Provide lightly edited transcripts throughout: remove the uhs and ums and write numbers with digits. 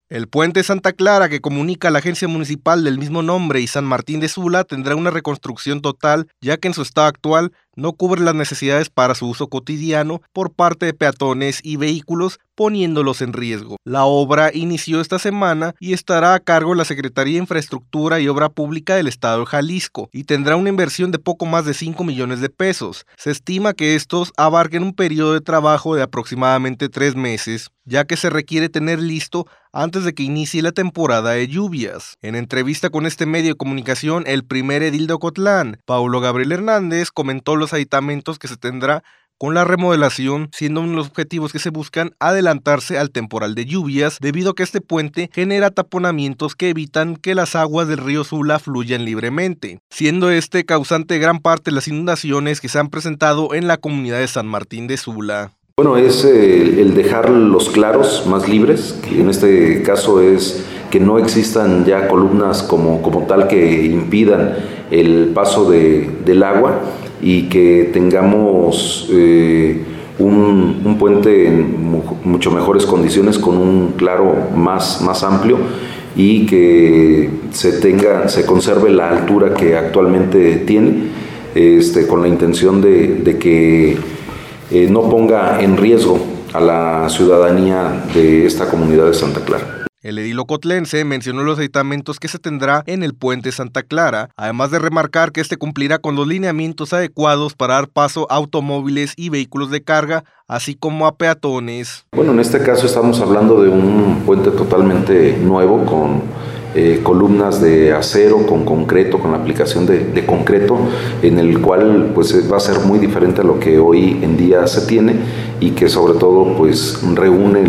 El puente Santa Clara, que comunica la agencia municipal del mismo nombre y San Martín de Sula, tendrá una reconstrucción total, ya que en su estado actual no cubre las necesidades para su uso cotidiano por parte de peatones y vehículos, poniéndolos en riesgo. La obra inició esta semana y estará a cargo de la Secretaría de Infraestructura y Obra Pública del Estado de Jalisco y tendrá una inversión de poco más de 5 millones de pesos. Se estima que estos abarquen un periodo de trabajo de aproximadamente 3 meses, ya que se requiere tener listo antes de que inicie la temporada de lluvias. En entrevista con este medio de comunicación, el primer edil de Ocotlán, Paulo Gabriel Hernández, comentó los aditamentos que se tendrá con la remodelación, siendo uno de los objetivos que se buscan adelantarse al temporal de lluvias, debido a que este puente genera taponamientos que evitan que las aguas del río Sula fluyan libremente, siendo este causante de gran parte de las inundaciones que se han presentado en la comunidad de San Martín de Sula. Bueno, es el dejar los claros más libres, que en este caso es que no existan ya columnas como tal que impidan el paso del agua y que tengamos un puente en mucho mejores condiciones con un claro más amplio y que se conserve la altura que actualmente tiene, con la intención de que no ponga en riesgo a la ciudadanía de esta comunidad de Santa Clara. El edil ocotlense mencionó los aditamentos que se tendrá en el puente Santa Clara, además de remarcar que este cumplirá con los lineamientos adecuados para dar paso a automóviles y vehículos de carga, así como a peatones. Bueno, en este caso estamos hablando de un puente totalmente nuevo con columnas de acero, con concreto, con la aplicación de concreto, en el cual pues va a ser muy diferente a lo que hoy en día se tiene y que sobre todo pues reúne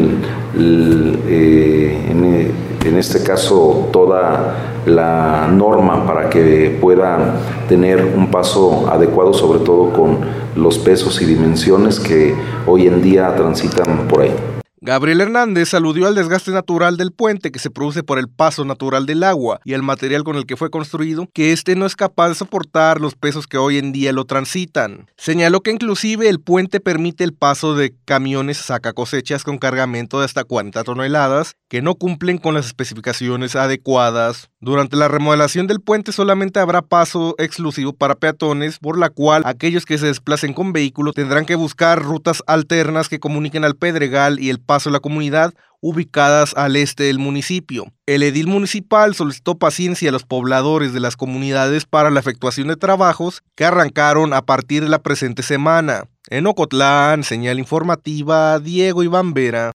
en este caso toda la norma para que pueda tener un paso adecuado, sobre todo con los pesos y dimensiones que hoy en día transitan por ahí. Gabriel Hernández aludió al desgaste natural del puente que se produce por el paso natural del agua y al material con el que fue construido, que este no es capaz de soportar los pesos que hoy en día lo transitan. Señaló que inclusive el puente permite el paso de camiones sacacosechas con cargamento de hasta 40 toneladas que no cumplen con las especificaciones adecuadas. Durante la remodelación del puente solamente habrá paso exclusivo para peatones, por la cual aquellos que se desplacen con vehículo tendrán que buscar rutas alternas que comuniquen al Pedregal y el paso de la comunidad ubicadas al este del municipio. El edil municipal solicitó paciencia a los pobladores de las comunidades para la efectuación de trabajos que arrancaron a partir de la presente semana. En Ocotlán, señal informativa, Diego Iván Vera.